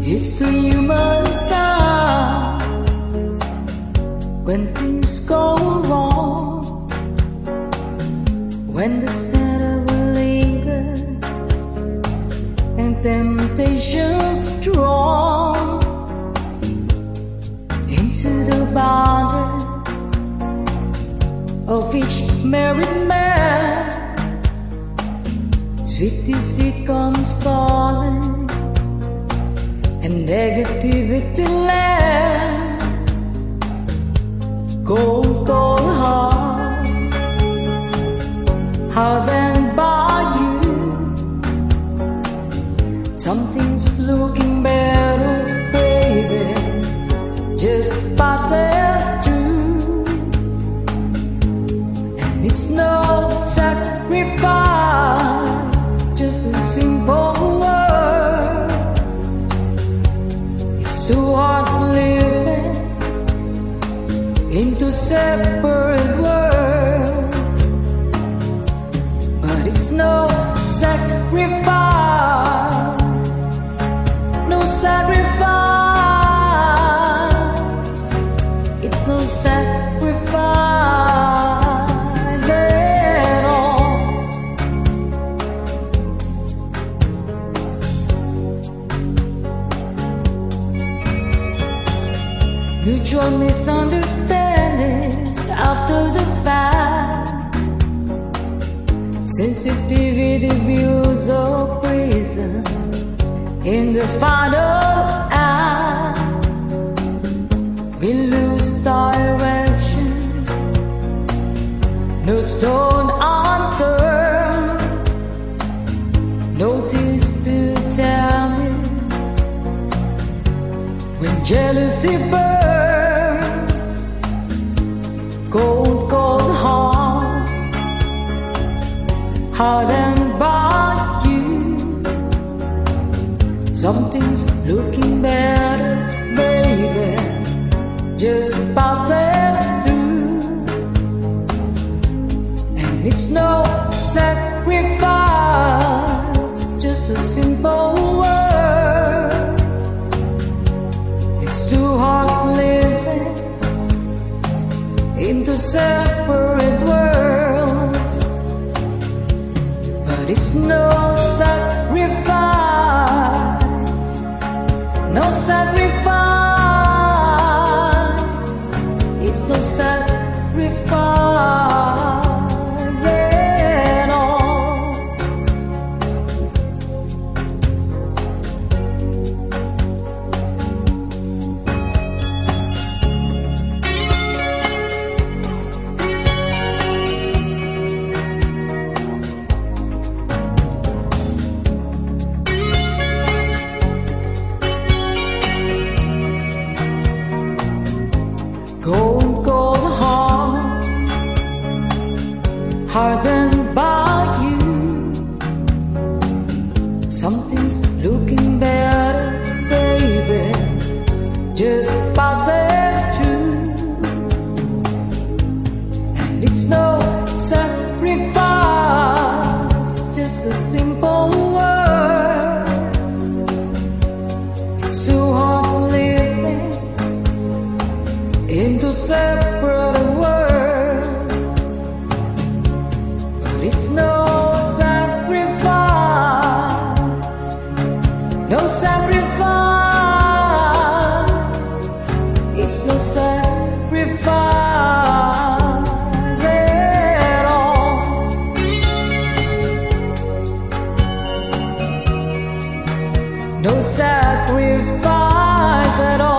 It's a human sign when things go wrong, when the shadow lingers and temptation's drawn into the boundary of each married man. Sweet deceit comes calling, and negativity lands. Cold, cold heart, how then by you? Something's looking better, baby, just passing through. And it's no sacrifice, just a simple word. It's two hearts living into separate worlds, but it's no sacrifice, no sacrifice. It's no sacrifice at all. Mutual misunderstanding after the fact, sensitivity builds a prison in the final act. We lose direction, no stone unturned, no tears to tell me when jealousy burns. Cold, cold heart, hard and by you. Something's looking better, baby, just passing through. And it's no sacrifice, just a simple word. It's two hearts living into separate worlds, but it's no sacrifice, no sacrifice. It's no sacrifice at all. Cold, cold heart, hardened by you. Something's looking better, baby, just passing through. And it's no sacrifice, just a simple word. It's two hearts living into separate worlds, but it's no sacrifice, no sacrifice. It's no sacrifice at all. No sacrifice at all.